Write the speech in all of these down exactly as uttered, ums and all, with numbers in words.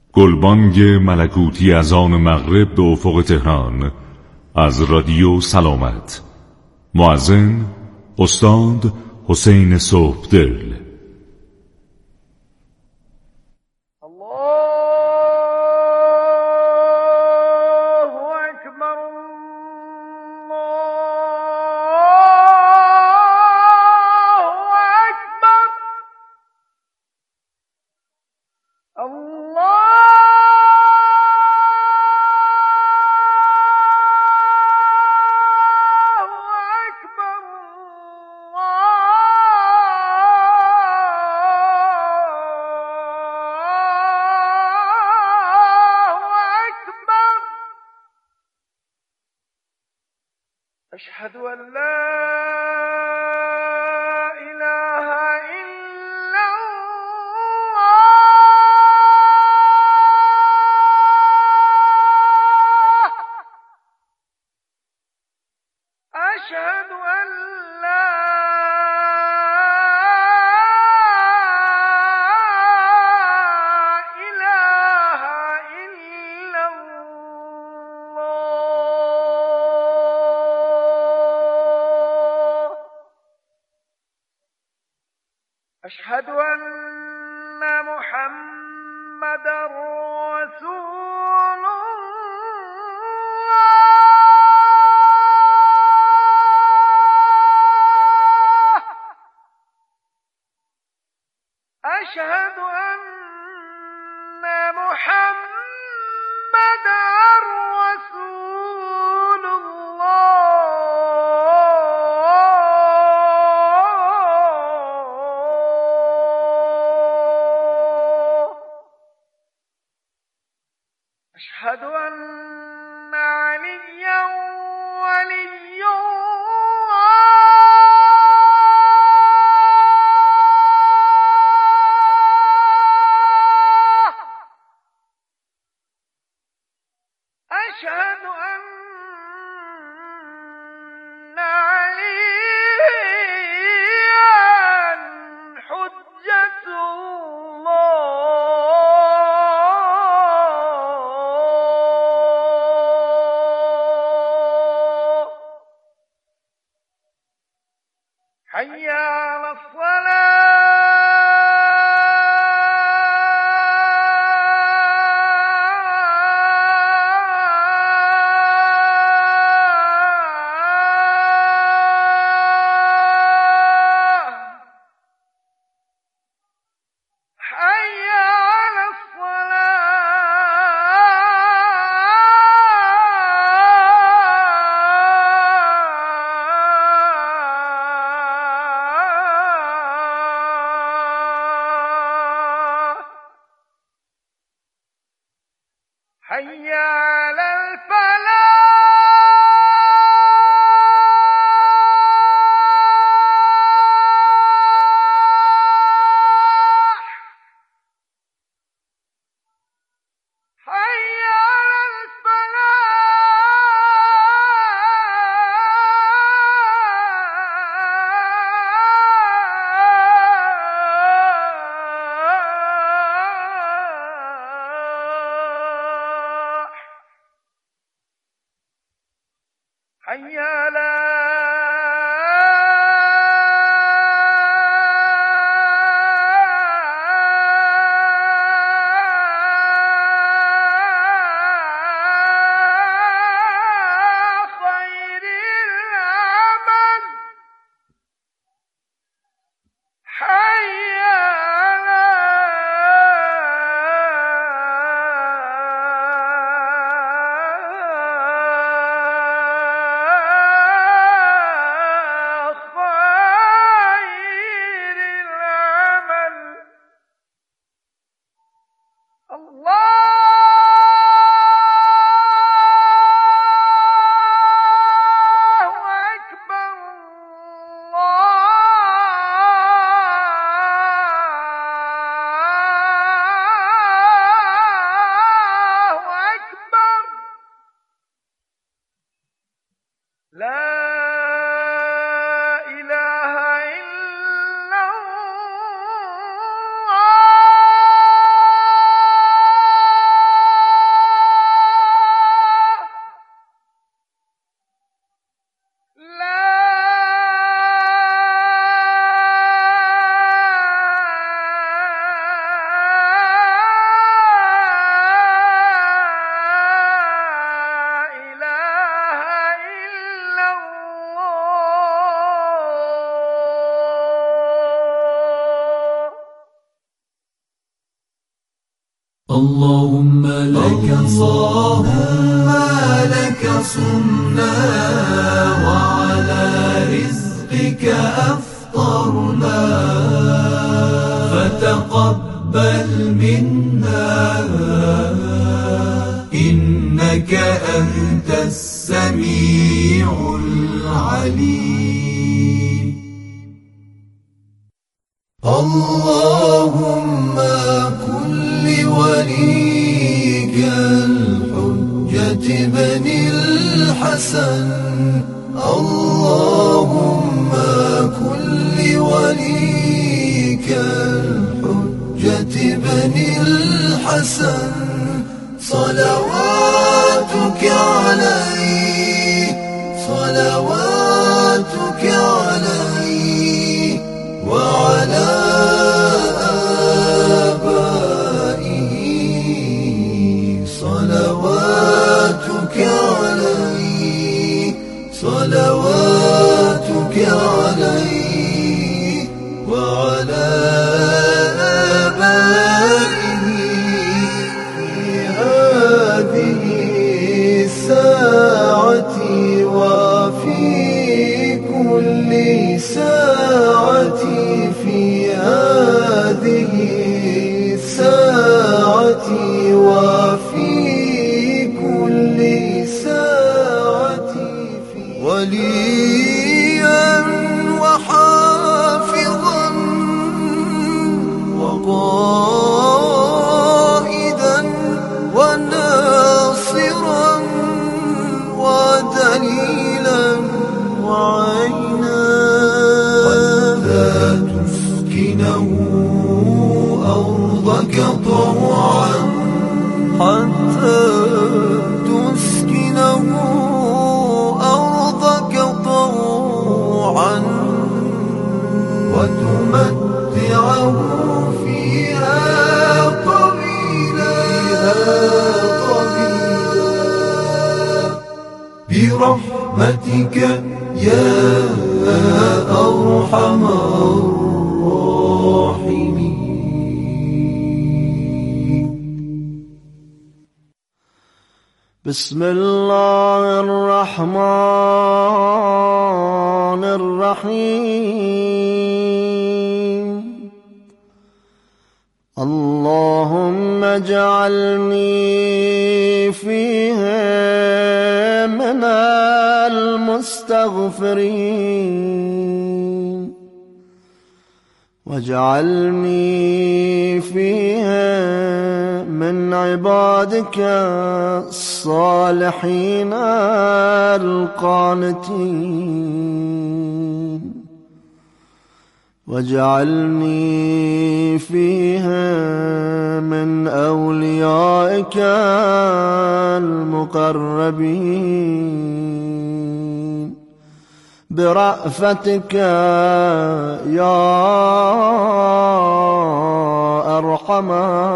گلبانگ ملکوتی از آن مغرب به افق تهران از رادیو سلامت. مؤذن استاد حسین صبحدل. أشهد أن لا إله إلا الله. أشهد أن لا إله إلا الله. أشهد أن محمدًا رسول الله. أشهد أن محمدًا رسول الله. أشهد أن عليا ولي الله. أشهد أن عليا حجة الله. حي على الصلاة. حي على الصلاة. حي على الفلاح. حي على الفلاح. حي على خير العمل. حي على خير العمل. الله أكبر. الله أكبر. لا إله إلا الله. اللهم لك اللهم لك صمنا وعلى رزقك أفطرنا فتقبل منا إنك أنت السميع العليم. اللهم كن لوليك الحجة بن الحسن اللهم كن لوليك الحجة بن الحسن صلواتك عليه صلواتك عليه وعلى آبائه صلواتك عليه صلواتك عليه وعلى آبائه في هذه الساعة وفي كل ساعة في هذه الساعة وفي كل ساعة وليا وحافظا وقائدا وناصرا ودليلا وعينا حتى تسكنه أرضك طوعا حتى تسكنه أرضك طوعا وتمتعه فيها طويلا برحمتك يا أرحم الراحمين. بسم الله الرحمن الرحيم. اللهم اجعلني فيها من المستغفرين واجعلني فيها من عبادك الصالحين القانتين واجعلني فيها من أوليائك المقربين برأفتك يا أرحم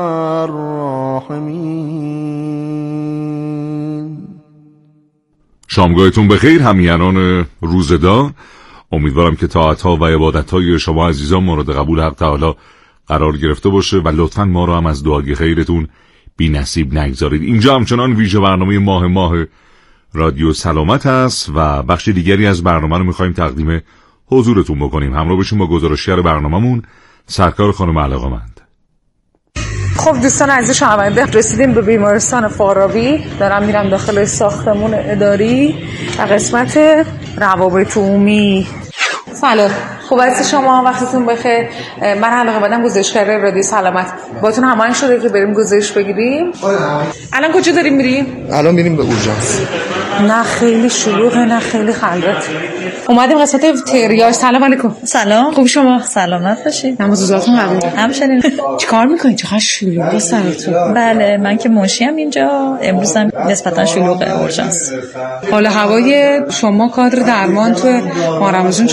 الراحمين. شامگاهتون بخیر همیهنان روزدار. امیدوارم که طاعت‌ها و عبادت‌های شما عزیزان مورد قبول حق تعالی قرار گرفته باشه و لطفاً ما رو هم از دعای خیرتون بی نصیب نگذارید. اینجا همچنان ویژه برنامه ماه ماه رادیو سلامت است و بخش دیگری از برنامه رو می‌خوایم تقدیم حضورتون بکنیم. همراه بشیم با گزارشگر برنامه‌مون سرکار خانم علاقه‌مند. خب دوستان عزیز شنونده، رسیدیم به بیمارستان فارابی. دارم میرم داخل ساختمون اداری و قسمت روابط عمومی. سلام، خوب هستی شما؟ وقتتون بخیر. من علاقه‌مندم گزارشگر رادیو سلامت. باتون هماهنگ شده که بریم گزارش بگیریم؟ الان کجا داریم میریم؟ الان میریم به اورژانس. نه خیلی شلوغه نه خیلی خلوت. اومدیم قسمت تریاج. سلام علیکم. سلام. خوب شما؟ سلامت باشید. نمازتون قبول. همچنین. چیکار میکنید؟ چقدر شلوغه سرتون؟ بله من که منشیم اینجا. امروز هم نسبتا شلوغه اورژانس. حالا هوای شما کادر درمان تو ماه رمضان چطوره؟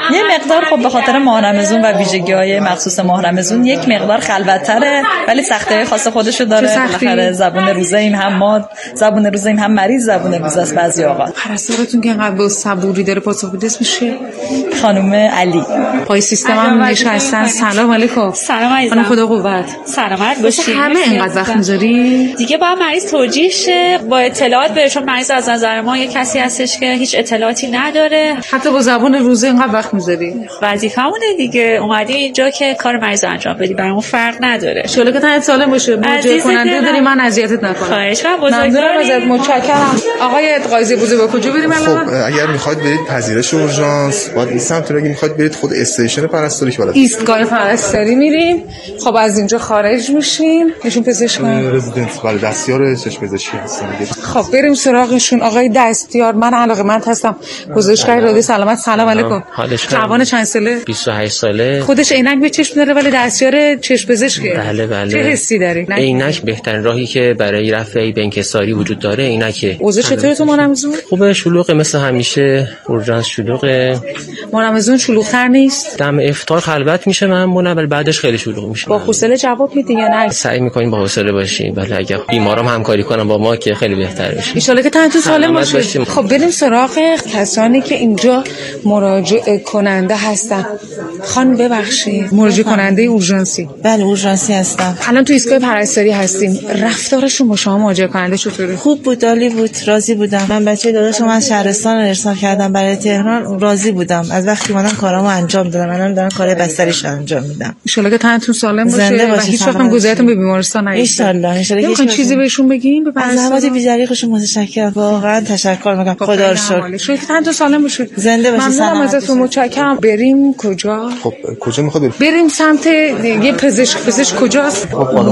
یه مقدار خب به خاطر ماه رمضان و ویژگی‌های مخصوص ماه رمضان یک مقدار خلوت‌تره، ولی سختی‌های خاص خودشو داره. بالاخره زبون روزه ایم، هم ما زبون روزه ایم، هم مریض زبون روزه است بعضی اوقات. پرستارتون که انقدر با صبوری داره پاسخ میده اسمش چیه؟ خانم علی. پای سیستم هم نشستن. سلام علیکم. سلام عزیزم. خانم خدا قوت. سلامت باشید. همه اینقدر وقت می‌ذاری؟ دیگه با مریض توجیه شه، با اطلاعات بهشون. مریض از نظر ما یه کسی هستش که هیچ اطلاعاتی نداره. حتی با زبان روزه اینقدر وقت می‌ذاری؟ وظیفه‌مونه دیگه. اومدی اینجا که کار مریض انجام بدی، برامون فرق نداره. ان شاءالله که تنت سالم باشه. مراجعه کننده داری، من اذیتت نکنم. خواهش می‌کنم. بزرگوار ازت متشکرم. آقای قاضی بوزه با کجا بریم الان؟ خب اگر می‌خواید برید پذیرش اورژانس، بعد این سمت اگه می‌خواید برید خود استیشن پرستاری که بالا ایستگاه پرستاری میریم. خب از اینجا خارج میشیم. ایشون پزشکن رزیدنت ولی دستیار چشم پزشکی هستن دیگه. خب بریم سراغشون. آقای دستیار، من علاقه‌مند هستم پزشکای رادی سلامت. سلام علیکم. جوان چند ساله؟ بیست و هشت ساله. خودش عینک به چشم داره ولی دستیار چشم پزشکه. بله بله. چه حسی داری؟ عینک بهترین راهی که برای رفع به انکساری وجود داره عینکه. اوضاع چطوره تو مارمزون؟ خوبه، شلوغه مثل همیشه. اورژانس شلوغه. مارمزون شلوغ‌تر نیست؟ دم افطار خلوت میشه معمولا، ولی بعدش خیلی شلوغ میشه. با حوصله جواب میدی یا نه؟ سعی میکنیم با حوصله باشیم، ولی اگه بیمارام همکاری کنن با ما که خیلی بهتر میشه. ان شاءالله که تنتون سالم باشه. خب بریم سراغ کسانی که اینجا مراجعه کننده هستن. خانم ببخشید، مراجعه کننده اورژانسی؟ بله اورژانسی هستم. الان تو ایستگاه پرستاری هستیم. رفتارشون با شما مراجعه کننده چطوره؟ خوب بود، عالی بود، راضی بودم. من بچه داداشم از شهرستان ارسال کردم برای تهران، راضی بودم. از وقتی اومدم کارامو انجام دادم. الان دارم کار بستریش انجام میدم. ان شاءالله که تنتون سالم باشه و هیچ وقت هم گذرتون به بیمارستان نیست. ان شاء الله. ان شاء الله. یه چیزی بهشون بگیم؟ به زحمات بی‌دریغشون متشکرم. واقعا تشکر میگم. خدا رو شکر. شکر تنتون سالم باشه. زنده باشید. ممنونم ازتون، متشکرم. بریم کجا؟ خب کجا میخواد بریم؟ بریم سمت یه پزشک. پزشک کجاست؟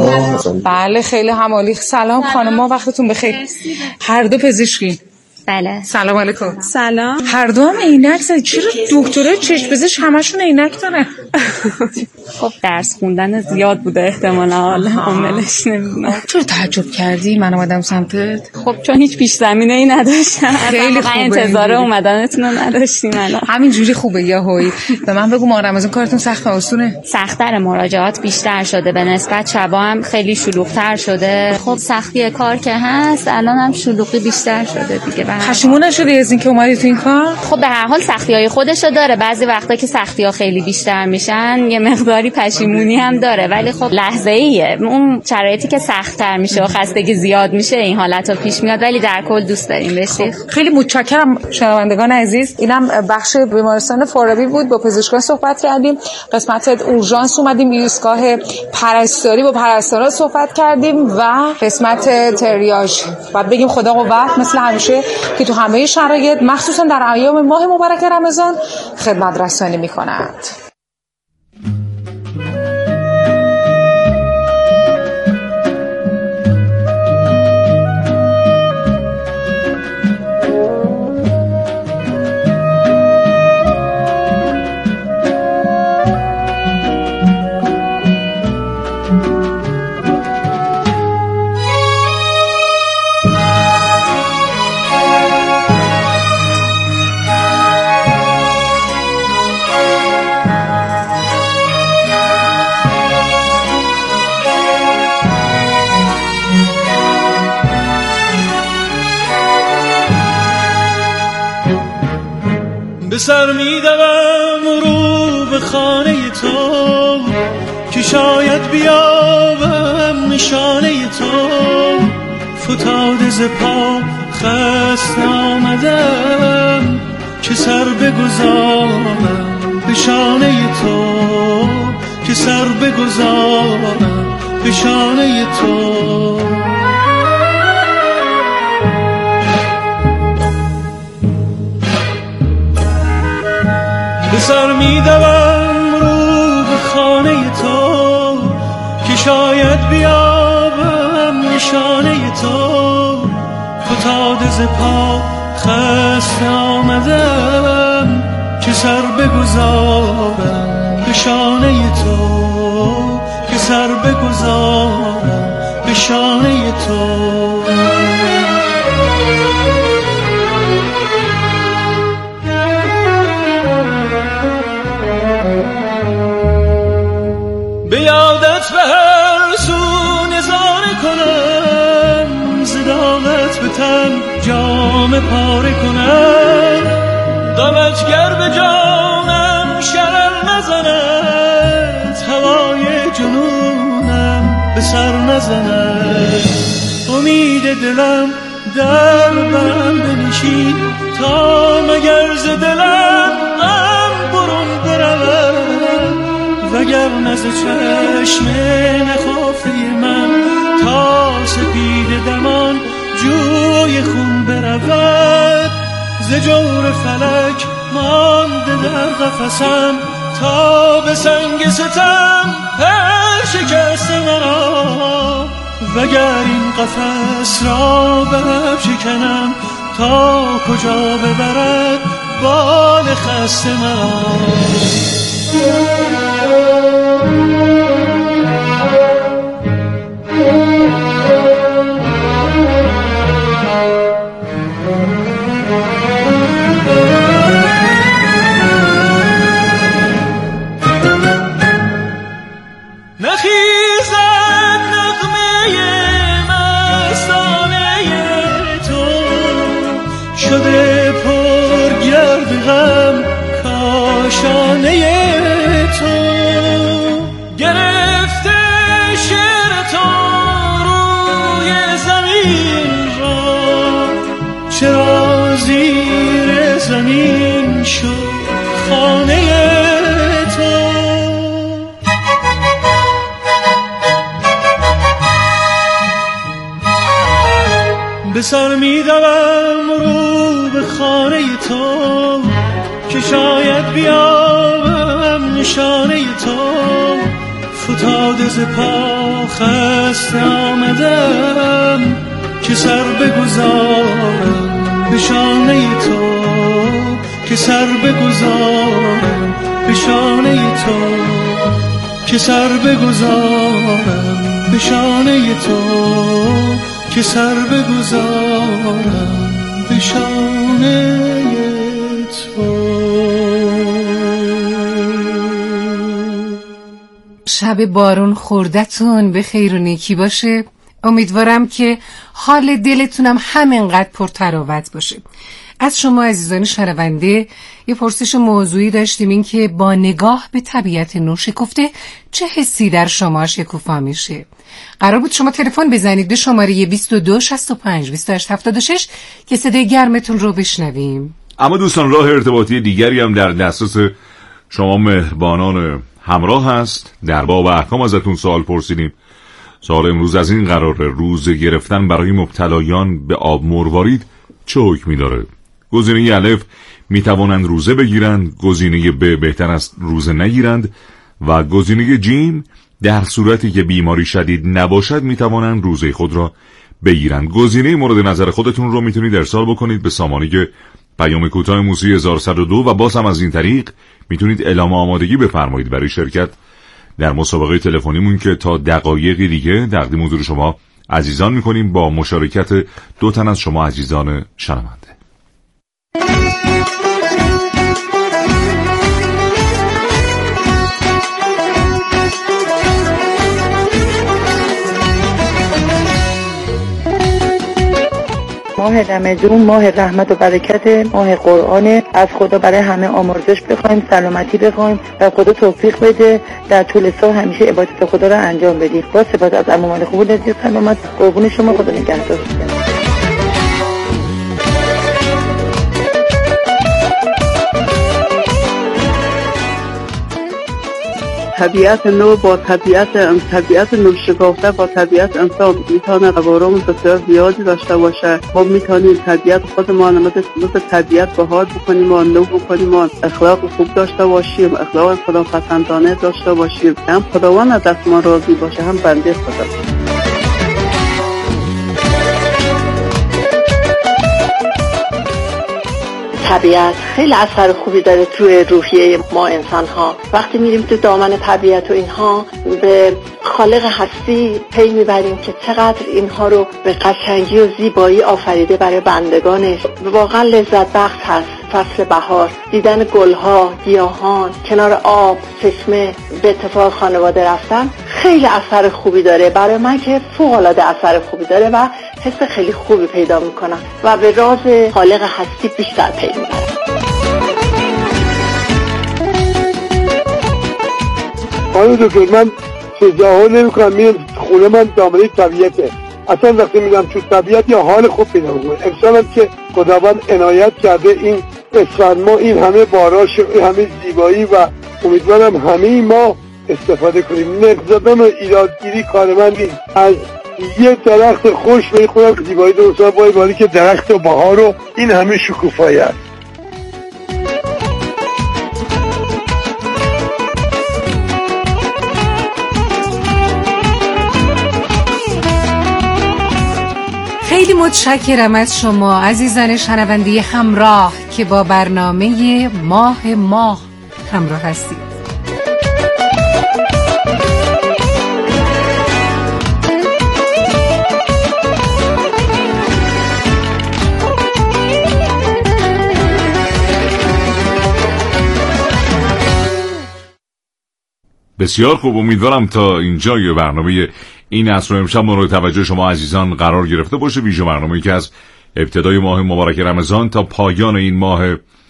بله خیلی همالی. سلام خانم‌ها، وقتتون بخیر. هر دو پزشکی؟ بله. سلام علیکم. سلام. هر دو هم عینک زدید. چرا دکترای چشم پزشک همشون عینک دارن؟ خب درس خوندن زیاد بوده احتمالاً، حالا عاملش نمیدونم. چرا تعجب کردی من اومدم سمتت؟ خب چون هیچ پیش زمینه‌ای نداشتم. خیلی خوبه. انتظار اومدنتون رو نداشتیم الان. همین جوری خوبه یهویی. به من بگو ماه رمضان کارتون سخت آسونه؟ سخت‌تر، مراجعات بیشتر شده، به نسبت شبا هم خیلی شلوغ‌تر شده. خب سختی کار که هست، الان هم شلوغی بیشتر شده دیگه. پشیمون نشدی از اینکه اومدی تو این کار؟ خب به هر حال سختی‌های خودشو داره. بعضی وقتا که سختی‌ها خیلی بیشتر میشن یه مقداری پشیمونی هم داره، ولی خب لحظه‌ایه. اون شرایطی که سخت‌تر میشه و خستگی زیاد میشه این حالت‌ها پیش میاد، ولی در کل دوست داریم بشی. خب خیلی متشکرم شنوندگان عزیز. اینم بخش بیمارستان فارابی بود. با پزشکان صحبت کردیم. قسمت اورژانس اومدیم، ایستگاه پرستاری با پرستارا صحبت کردیم و قسمت تریاج. بعد بگیم خدا قوت مثل همیشه که تو همه شرایط مخصوصا در ایام ماه مبارک رمضان خدمت رسانی می‌کند. به سر می دوم رو به خانه تو که شاید بیابم نشانه تو. فتاده ز پا خسته آمدم که سر بگذارم به شانه تو، که سر بگذارم به شانه تو. به سر می دوم رو به خانه تو که شاید بیابم نشانه تو. فتاده ز پا خسته آمدم که سر بگذارم به شانه تو، که سر بگذارم به شانه تو. به سر نزند. امید دلم در برم بنشین تا مگر ز دلم غم برون برود، وگر نز چشم نخافته من تا سپید دمان جوی خون برود. ز جور فلک مانده در قفسم تا به سنگ ستم پر شکست مرا، وگر این قفس را برم شکنم تا کجا ببرد بال خسته مرا. کاشانه تو گرفته شعر تو روی زمین را، چرا زیر زمین شد خانه تو. به سر می دوم رو به خانه تو که شاید بیابم نشانه تو. فتاده ز پا خسته آمدم که سر بگذارم به شانه تو، که سر بگذارم به شانه تو، که سر بگذارم به شانه تو، که سر بگذارم به شانه تو. شب بارون خوردتون به خیر و نیکی باشه. امیدوارم که حال دلتونم همینقدر پرتراوت باشه. از شما عزیزان شنونده یه پرسش موضوعی داشتیم، این که با نگاه به طبیعت نوشکفته چه حسی در شما شکوفا میشه؟ قرار بود شما تلفن بزنید به شماره بیست و دو شصت و پنج بیست و هشت هفتاد و شش که صدای گرمتون رو بشنویم. اما دوستان راه ارتباطی دیگری هم در دسترس شما مهربانان همراه هست. در باب احکام ازتون سوال پرسیدیم. سوال امروز از این قراره: روزه گرفتن برای مبتلایان به آب مروارید چه حکمی داره؟ گزینه الف میتوانند روزه بگیرند، گزینه ب بهتر است روزه نگیرند و گزینه جیم در صورتی که بیماری شدید نباشد میتوانند روزه خود را بگیرند. گزینه مورد نظر خودتون رو میتونید ارسال بکنید به سامانه پیام کوتاه موسیقی هزار و صد و دو و باز هم از این طریق میتونید اعلام آمادگی بفرمایید برای شرکت در مسابقه تلفنیمون که تا دقایقی دیگه تقدیم حضور شما عزیزان میکنیم با مشارکت دو تن از شما عزیزان شنونده. ماه رمضان ماه رحمت و برکت، ماه قرآن. از خدا برای همه آمرزش بخوایم، سلامتی بخوایم و خدا توفیق بده در طول سال همیشه عبادت خدا را انجام بدیم. با سپاس از عمومان خوب لذت سلامت. قربون شما، خدا نگهدار. طبیعت نو با طبیعت طبیعت نو شکافته با طبیعت انسان میتونه تورم بسیار زیادی داشته باشه. ما میتونیم طبیعت خودمان مثل طبیعت بهار بکنیم و نو بکنیم و اخلاق خوب داشته باشیم، اخلاق خداپسندانه داشته باشیم. هم خداوند از دست ما راضی باشه، هم بنده خدا. طبیعت خیلی اثر خوبی داره توی روحیه ما انسان ها. وقتی میریم تو دامن طبیعت و اینها به خالق هستی پی میبریم که چقدر اینها رو به قشنگی و زیبایی آفریده برای بندگانش. واقعا لذت بخش هست. فصل بهار، دیدن گلها، گیاهان، کنار آب، چشمه، به اتفاق خانواده رفتن خیلی اثر خوبی داره. برای من که فوق‌العاده اثر خوبی داره و حس خیلی خوبی پیدا میکنم و به راز خالق هستی بیشتر پی میبرم. خانم دکتر، من شجاعت نمیکنم، میرم خونه من دامنه طبیعته، اصلا وقتی میرم تو طبیعت یا حال خوب پیدا میکنم. امسال هم که خداوند عنایت کرده این اسفند ما این همه باراش و این همه زیبایی و امیدوارم همه ما استفاده کنیم. نقضادان و ایرادگیری کار من نیست، از یه درخت خوش به خودم زیبایی درست باید بالی که درخت و بهار و این همه شکوفایی است. خیلی متشکرم از شما عزیزان شنونده همراه که با برنامه ماه ماه همراه هستید. بسیار خوب، امیدوارم تا اینجای برنامه این عصر امشب مورد توجه شما عزیزان قرار گرفته باشه. ویژه برنامه‌ای که از ابتدای ماه مبارک رمضان تا پایان این ماه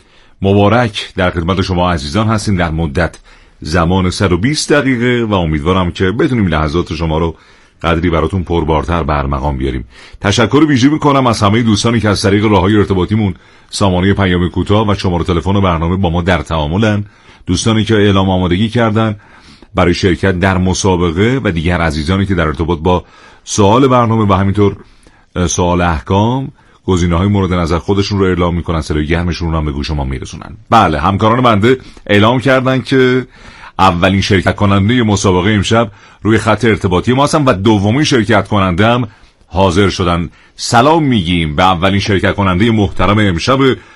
مبارک در خدمت شما عزیزان هستیم در مدت زمان صد و بیست دقیقه و امیدوارم که بتونیم لحظات شما رو قدری براتون پربارتر برمقام بیاریم. تشکر ویژه میکنم از همه دوستانی که از طریق راههای ارتباطیمون سامانه پیام کوتاه و شماره تلفن برنامه با ما در تعاملن، دوستانی که اعلام آمادگی کردن برای شرکت در مسابقه و دیگر عزیزانی که در ارتباط با سوال برنامه و همینطور سوال احکام گزینه‌های مورد نظر خودشون رو اعلام میکنن، صدای گرمشون رو هم به گوش ما میرسونن. بله، همکاران بنده اعلام کردن که اولین شرکت کننده مسابقه امشب روی خط ارتباطی ما هستن و دومین شرکت کننده هم حاضر شدن. سلام میگیم به اولین شرکت کننده محترم امشب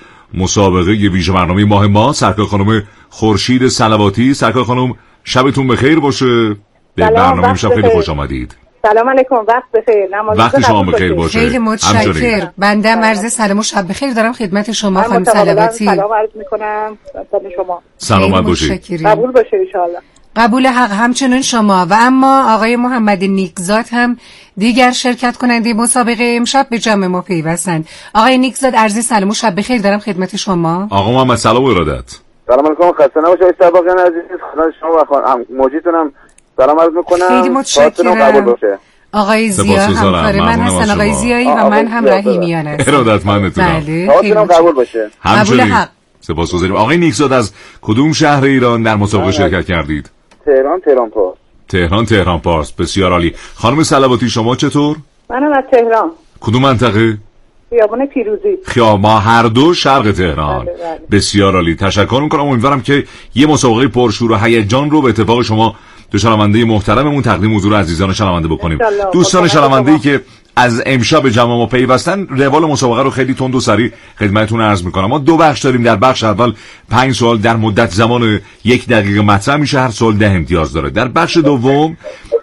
مسابقه ویژه برنامه ماه ما، سرکار خانم خورشید صلواتی. سرکار خانم شبتون بخیر باشه. به برنامه امشب خیلی خوش آمدید. سلام علیکم، وقت بخیر. نماز وقت شما بخیر باشه. خیلی متشکرم. بنده عرض سلام و شب بخیر دارم خدمت شما خانم صلواتی. سلام عرض میکنم خدمت شما. سلامت باشید. قبول باشه ان شاء الله. قبول حق همچنین شما. و اما آقای محمد نیکزاد هم دیگر شرکت کننده مسابقه امشب به جمع ما پیوستند. آقای نیکزاد عرض سلام و شب بخیر دارم خدمت شما. آقا محمد سلام و ارادت. سلام علیکم، خسته نباشید سباقیان عزیز، خدمت شما و خانم موجیتونم سلام عرض میکنم. خیلی متشکرم. آقای زیا همکار من هستن، آقای زیایی و من هم رحیمیان هستم. ارادتمندتونم. بله، حاضرم قبول باشه. قبول حق. سپاسگزاریم. آقای نیکزاد از کدوم شهر ایران در مسابقه شرکت کردید؟ تهران تهران پارس. تهران تهران پارس، بسیار عالی. خانم صلواتی شما چطور؟ منم از تهران. کدوم منطقه؟ خیابان پیروزی. خیابان ما هر دو شرق تهران. بله بله. بسیار عالی، تشکر میکنم. امیدوارم که یه مسابقه پرشور و هیجان رو به اتفاق شما دو شنونده محترممون تقدیم حضور عزیزان شنونده بکنیم. دوستان شنونده‌ای که از امشب جمع ما پیوستن، روال مسابقه رو خیلی تند و سریع خدمتتون عرض میکنم. ما دو بخش داریم. در بخش اول پنج سوال در مدت زمان یک دقیقه مطرح میشه، هر سوال ده امتیاز داره. در بخش دوم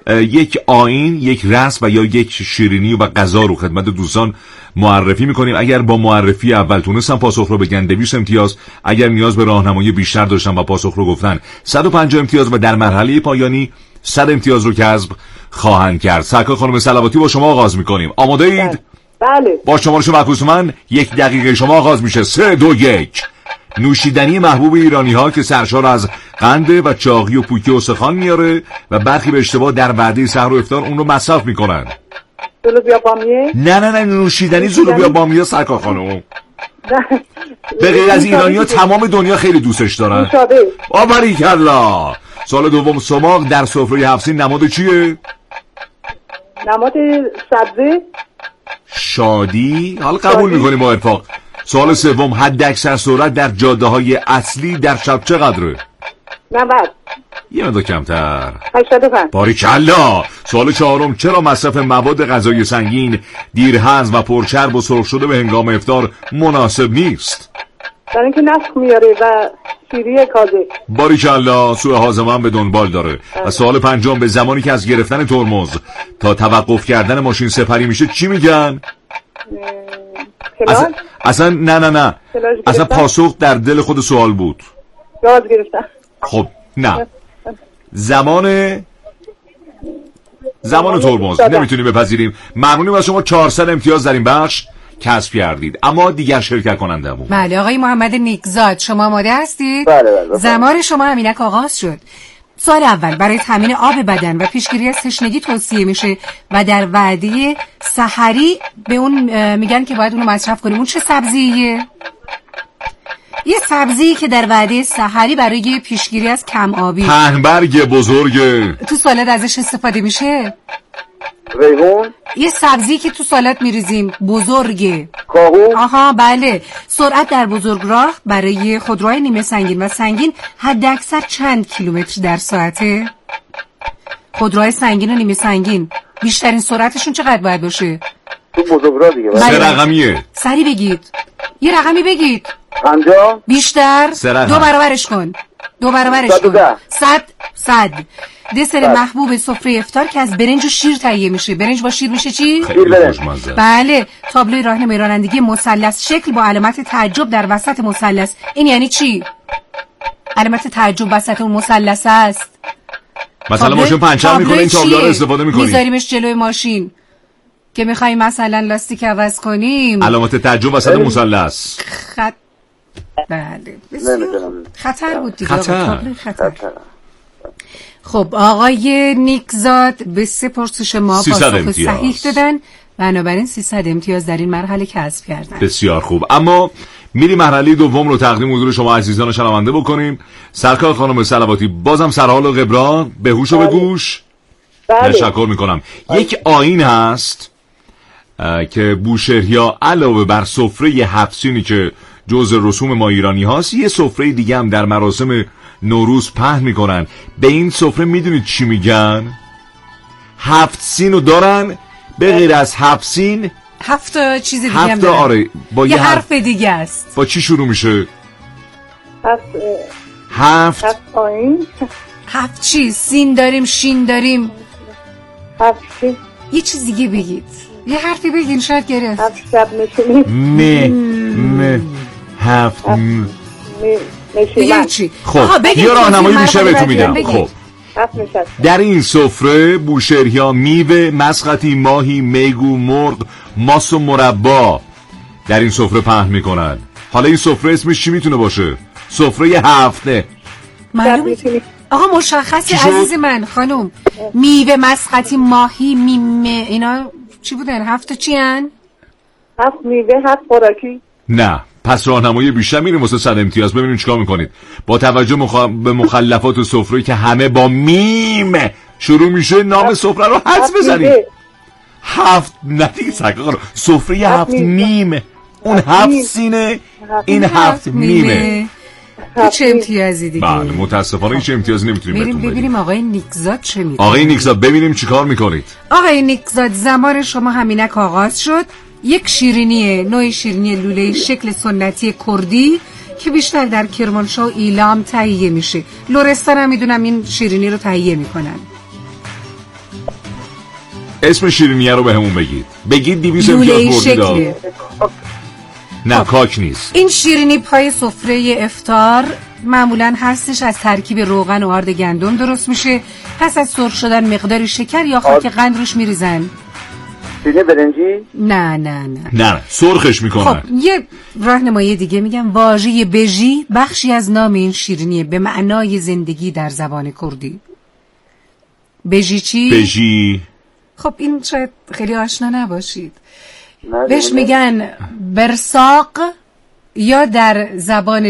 یک آیین، یک رسم و یا یک شیرینی و غذا رو خدمت دوستان معرفی میکنیم. اگر با معرفی اول تونستن پاسخ رو بگن دویست امتیاز، اگر نیاز به راهنمایی بیشتر داشتن و پاسخ رو گفتن صد و پنجاه امتیاز و در مرحله پایانی صد امتیاز رو کسب خواهند کرد. سرکار خانم صلواتی با شما آغاز میکنیم. آماده اید؟ بله. با شمارش معکوس من یک دقیقه شما آغاز میشه. سه دو یک. نوشیدنی محبوب ایرانی ها که سرشار از قنده و چاقی و پوکی و استخوان میاره و برخی به اشتباه در وعده سحر و افطار اون رو مصرف میکنن. زلوبیا بامیه؟ نه نه نه نوشیدنی زلوبیا بامیه سرکار خانم. به غیر از ایرانی ها تمام دنیا خیلی دوستش دارن. آباریکلا. سال دوم سماق در سفره هفسین نماد چیه؟ نماد سبزی. شادی. حالا قبول میکنیم با اتفاق. سال سوم حد اکثر سرعت در جاده های اصلی در شب چقدره؟ نود. یه مقدار کمتر. هشتاد و پنج. باریکلا. سال چهارم چرا مصرف مواد غذایی سنگین، دیرهضم و پرچرب و سرخ شده به هنگام افطار مناسب نیست؟ برای اینکه نفخ میاره و شیری کاذب. باریکلا. سوء هاضمه هم به دنبال داره. و سال پنجم به زمانی که از گرفتن ترمز تا توقف کردن ماشین سپری میشه چی میگن؟ اصلا, اصلا نه نه نه اصلا پاسخ در دل خود سوال بود. گاز گرفتن. خب نه، زمان زمان ترمز نمیتونیم بپذیریم. ممنونیم از شما. چهارصد امتیاز در این بخش کسب کردید. اما دیگر شرکت کننده بود. بله آقای محمد نیکزاد شما آماده هستید؟ بله بله. زمان شما همینک آغاز شد. سوال اول، برای تامین آب بدن و پیشگیری از تشنگی توصیه میشه و در وعده سحری به اون میگن که باید اونو مصرف کنیم. اون چه سبزیه؟ یه سبزی که در وعده سحری برای پیشگیری از کم آبی. پهنبرگ بزرگ. تو سالاد ازش استفاده میشه؟ ریحون. یه سبزی که تو سالاد میریزیم بزرگه. کاهو. آها بله. سرعت در بزرگراه برای خودروهای نیمه سنگین و سنگین حد اکثر چند کیلومتر در ساعته؟ خودروهای سنگین و نیمه سنگین بیشترین سرعتشون چقدر باید باشه؟ تو بزرگراه دیگه. سه رقمیه. سری بگید. یه رقمی بگید. پنجاه. بیشتر. دو برابرش کن. دو برابرش کن. صد. صد. دسر محبوب سفره افطار که از برنج و شیر تهیه میشه. برنج با شیر میشه چی؟ خیلی خوشمزه. بله. تابلوی راهنمای رانندگی مثلث شکل با علامت تعجب در وسط مثلث. این یعنی چی؟ علامت تعجب وسط اون مثلث است. مثلا ماشین پنچر میکنه این تابلو رو استفاده میکنیم. میذاریمش جلوی ماشین که میخوایم مثلا لاستیک عوض کنیم. علامت تعجب وسط مثلث. خط بله. خطر بود دیگه. خطر. خطر. خب آقای نیکزاد به سه پرسش ما پاسخ صحیح دادن، بنابراین سیصد امتیاز در این مرحله کسب کردن. بسیار خوب. اما میری مرحله دوم رو تقدیم حضور شما عزیزان شنونده بکنیم. سرکار خانم صلواتی، بازم سرحال و قبران، به هوش و به گوش. تشکر میکنم. یک آیین هست که بوشهریا علاوه بر سفره هفت سینی که جزء رسوم ما ایرانی هاست، یه سفره دیگه هم در مراسم نوروز پهن میکنن. به این سفره میدونید چی میگن؟ هفت سینو دارن، به غیر از هفت سین هفت چیز دیگه هم دارن. آره با یه حرف دیگه است. با چی شروع میشه؟ هفت هفت هفت آیین. هفت چیز. سین داریم، شین داریم. هفت چیز. یه چیز دیگه بگید. یه حرفی بگین شاید گرفت. هفت شب نشینی. نه نه هفت دیگه چی؟ خب یه راهنمایی بیشتر بهتون میدم. خب در این سفره بوشهریا میوه، مسقطی، ماهی، میگو، مرغ، ماس و مربا در این سفره پهن میکنن. حالا این سفره اسمش چی میتونه باشه؟ سفره هفته. معلومه. آقا مشخصی عزیز من خانم. میوه، مسقطی، ماهی، میمه اینا چی بودن؟ هفت چی هن؟ هفت میوه، هفت خوراکی. نه پس راهنمایی بیشتر میریم واسه صد امتیاز. ببینیم چیکار میکنید. با توجه مخ... به مخلفات سفره که همه با میم شروع میشه، نام سفره رو حدس بزنید. هفت نه دیگه سرکار سفره هفت میم. اون هفت سینه، این هفت میمه. چه امتیازی دیگه؟ بله متاسفانه هیچ امتیازی نمیتونیم بهتون بدیم. ببینیم آقای نیکزاد چه میگه. آقای نیکزاد ببینیم چیکار میکنید. آقای نیکزاد زمان شما همینک آغاز شد. یک شیرینی نوع شیرینی لوله شکل سنتی کردی که بیشتر در کرمانشاه و ایلام تهیه میشه. لرستان هم میدونم این شیرینی رو تهیه میکنن. اسم شیرینی رو به همون بگید. بگید دویست امتیاز بردید. نه کاک نیست. این شیرینی پای سفره افطار معمولا هستش از ترکیب روغن و آرد گندم درست میشه. پس از سرخ شدن مقداری شکر یا خاک قند روش میریزن. شیرینی برنجی؟ نه نه نه نه سرخش میکنن. خب یه راهنمایی دیگه میگم. واژه بژی بخشی از نام این شیرینیه به معنای زندگی در زبان کردی. بژی چی؟ بژی. خب این شاید خیلی آشنا نباشید. بهش میگن برساق یا در زبان